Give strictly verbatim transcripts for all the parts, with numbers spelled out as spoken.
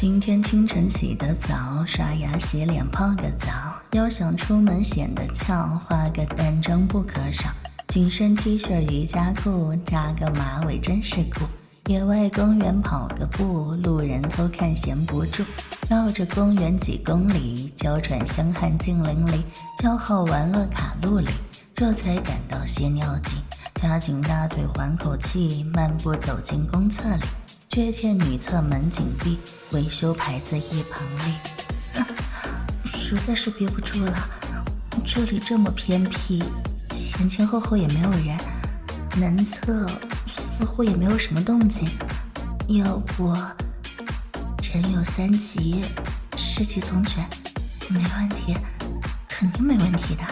今天清晨洗的澡，刷牙洗脸泡个澡，要想出门显得俏，化个淡妆不可少。紧身 T 恤瑜伽裤，扎个马尾真是酷。野外公园跑个步，路人偷看闲不住。绕着公园几公里，娇喘香汗进淋漓，消耗完了卡路里，这才感到些尿急。夹紧大腿缓口气，漫步走进公厕里，却见女厕门紧闭，维修牌子一旁立、啊、实在是憋不住了，这里这么偏僻，前前后后也没有人，男厕似乎也没有什么动静，要不人有三急，湿气从全，没问题，肯定没问题的。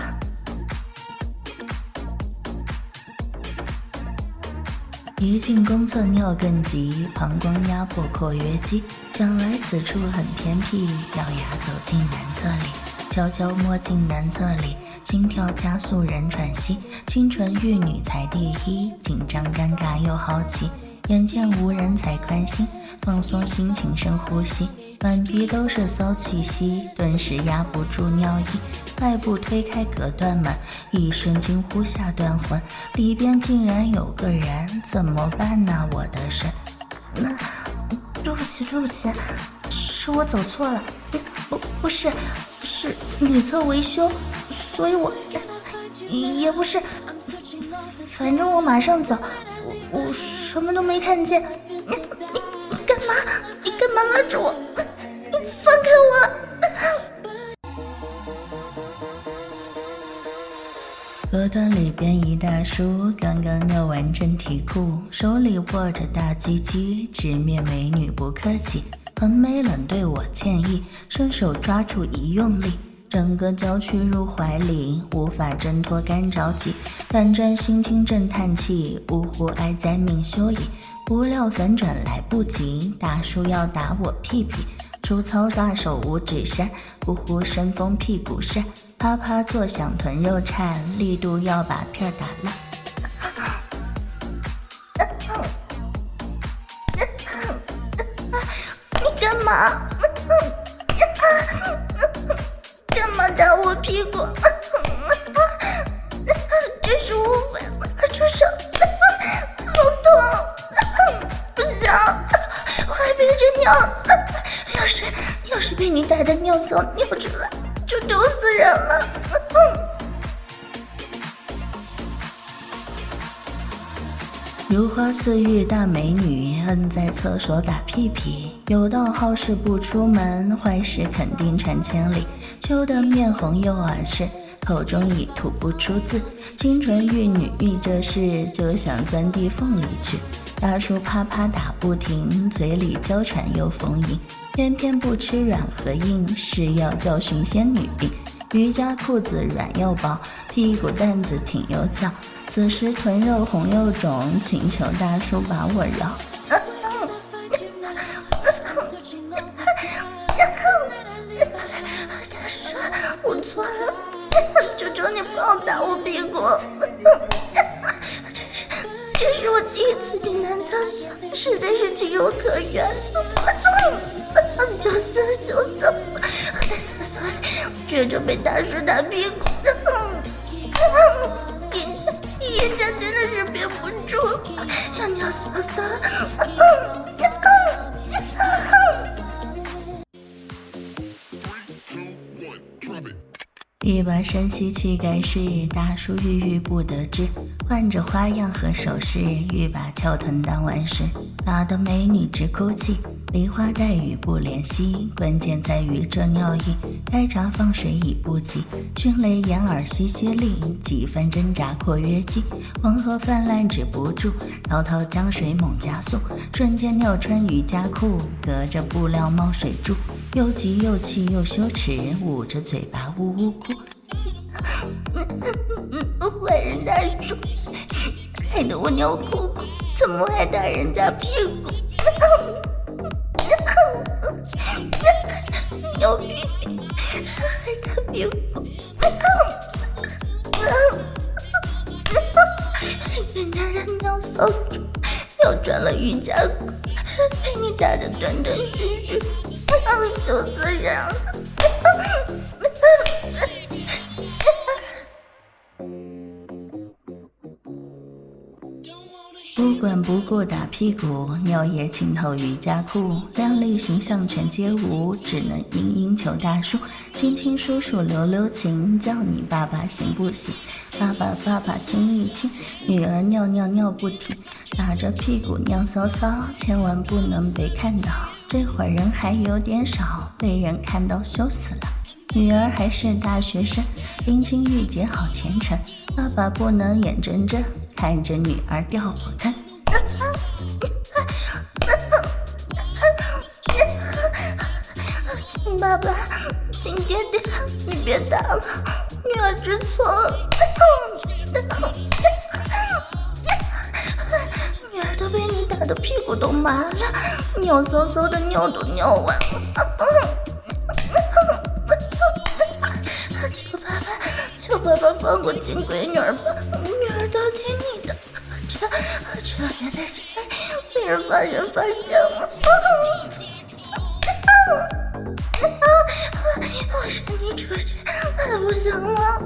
一进公厕尿更急，膀胱压迫括约肌，想来此处很偏僻，咬牙走进男厕里，悄悄摸进男厕里，心跳加速人喘息，清纯玉女才第一，紧张尴尬又好奇，眼见无人才宽心，放松心情深呼吸，满鼻都是骚气息，顿时压不住尿意，快步推开隔断门，一声惊呼下断魂，里边竟然有个人，怎么办呢、啊、我的神？那对不起对不起，是我走错了，不不是是女厕维修，所以我也不是，反正我马上走，我我什么都没看见。你你你干嘛？你干嘛拉着我？你放开我！隔断里边一大叔刚刚尿完真题裤，手里握着大鸡鸡，直面美女不客气，很美冷对我歉意，伸手抓住一用力，整个娇躯入怀里，无法挣脱干着急，胆战心惊正叹气，呜呼哀哉命休矣。不料反转来不及，大叔要打我屁屁，粗糙大手五指山，呼呼生风屁股扇，啪啪作响臀肉颤，力度要把片打烂。你干嘛？干嘛打我屁股？这是误会，出手！好痛！不想，我还憋着尿呢。要是要是被你打的尿骚尿出来，就丢死人了。如花似玉大美女，摁在厕所打屁屁，有道好事不出门，坏事肯定传千里，羞得面红又耳赤，口中已吐不出字，清纯玉女遇这事就想钻地缝里去，大叔啪啪打不停，嘴里娇喘又逢迎，偏偏不吃软和硬，是要教训仙女病，瑜伽裤子软又薄，屁股蛋子挺又翘，此时臀肉红又肿，请求大叔把我饶。大叔，我错了，求求你不要打我屁股。这是这是我第一次进男厕所，实在是情有可原。羞死了羞死了，在厕所里觉着被大叔打屁股，眼眼角真的是憋不住，要尿骚骚。一把深吸气盖世，大叔郁郁不得志，换着花样和手势，欲把翘臀当完事，打得美女直哭泣，梨花带雨不怜惜，关键在于这尿意，该闸放水已不及，迅雷掩耳吸吸力，几番挣扎括约肌，黄河泛滥止不住，滔滔江水猛加速，瞬间尿穿瑜伽裤，隔着布料冒水珠，又急又气又羞耻，捂着嘴巴呜呜哭。坏人大叔，害得我尿裤裤，怎么还打人家屁股？尿屁屁，还打屁股，人家的尿骚猪尿穿了瑜伽裤，被你打得断断续续， 羞死人了。不管不顾打屁股，尿液浸透瑜伽裤，靓丽形象全街舞，只能嘤嘤求大叔，亲亲叔叔留留情，叫你爸爸行不行？爸爸爸爸亲一亲，女儿尿尿尿不停，打着屁股尿骚骚，千万不能被看到，这会儿人还有点少，被人看到羞死了。女儿还是大学生，冰清玉洁好虔诚，爸爸不能眼睁睁看着女儿掉火坑。亲爸爸，亲爹爹，你别打了，女儿知错了。女儿都被你打的屁股都麻了，尿骚骚的尿都尿完了。求爸爸，求爸爸放过亲闺女儿吧，女儿都听你的，这这也在这里被人发现发现了。我是你出去还不行吗？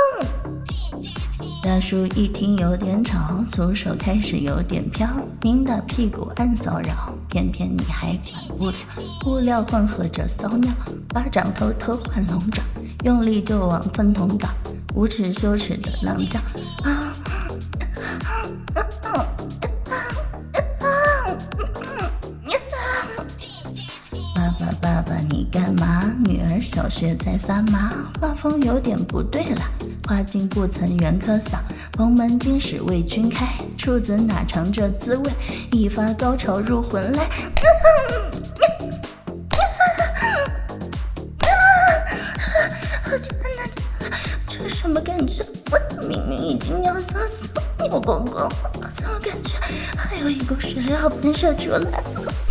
大叔一听有点吵，粗手开始有点飘，明打屁股暗骚扰，偏偏你还管不了，布料混合着骚尿，巴掌偷偷换龙爪，用力就往粪桶倒，无耻羞耻的浪叫啊！爸爸爸爸你干嘛？女儿小穴在发麻，画风有点不对了，花径不曾缘可扫，蓬门今始为君开，处子哪尝这滋味，一发高潮入魂来。这什么感觉？明明已经尿骚骚尿光光了，怎么感觉还有一股水流要喷射出来？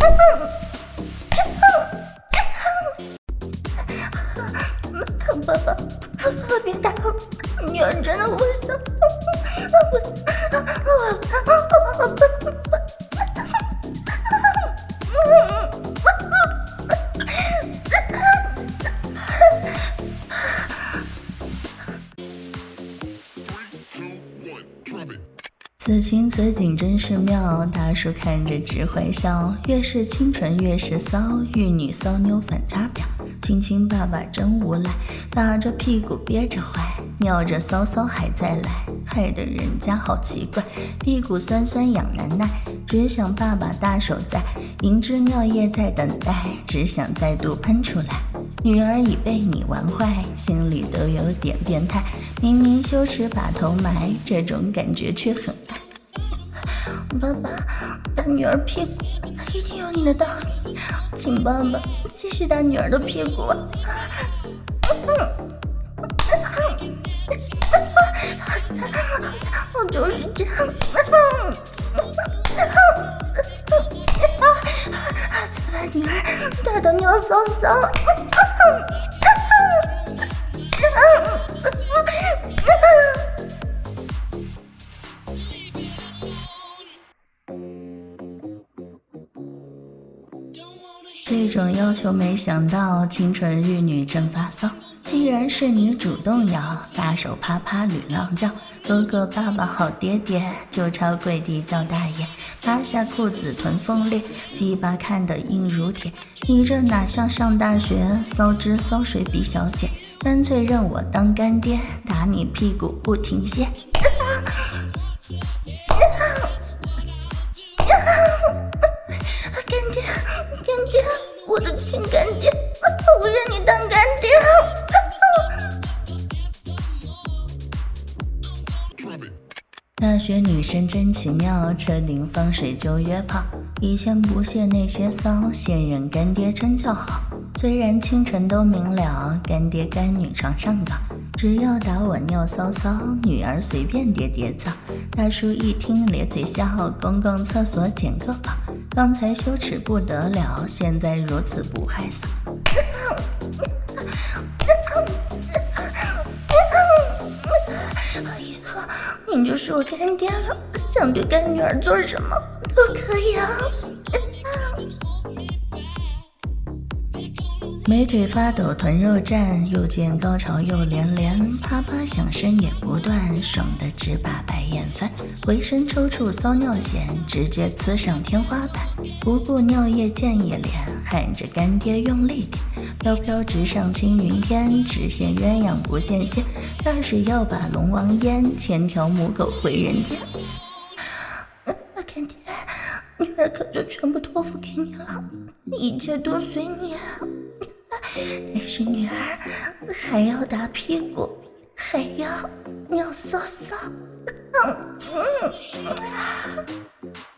爸爸，爸爸别打我，女儿真的不想。此情此景真是妙，大叔看着直坏笑，越是清纯越是骚，玉女骚妞反差表，亲亲爸爸真无赖，打着屁股憋着坏，尿着骚骚还在来，害得人家好奇怪，屁股酸酸痒难耐，只想爸爸大手在，银汁尿液在等待，只想再度喷出来。女儿已被你玩坏，心里都有点变态，明明羞耻把头埋，这种感觉却很爱。爸爸，打女儿屁股一定有你的道理，请爸爸继续打女儿的屁股啊！我就是这样，再把女儿打到尿骚骚。这种要求没想到，清纯玉女真发骚。既然是你主动要，大手啪啪吕浪叫，哥哥爸爸好爹爹，就朝跪地叫大爷，扒下裤子臀缝裂，鸡巴看得硬如铁。你这哪像上大学，骚汁骚水比小姐，干脆认我当干爹，打你屁股不停歇。干爹，干爹，我的亲干爹，我认你当干爹。大学女生真奇妙，车顶放水就约炮，以前不屑那些骚，现任干爹真叫好。虽然清纯都明了，干爹干女床上搞，只要打我尿骚骚，女儿随便爹爹造。大叔一听咧嘴笑，公共厕所捡个宝，刚才羞耻不得了，现在如此不害臊。以后你就是我干爹了，想对干女儿做什么都可以啊。 美腿发抖，臀肉颤，又见高潮又连连，啪啪响声也不断，爽得直把白眼翻，回身抽搐骚尿线，直接刺上天花板，不顾尿液溅一脸，喊着干爹用力点，飘飘直上青云天，只羡鸳鸯不羡仙，大水要把龙王淹，千条母狗回人间。啊，干爹，女儿可就全部托付给你了，一切都随你。但是女儿还要打屁股，还要尿骚骚。嗯嗯啊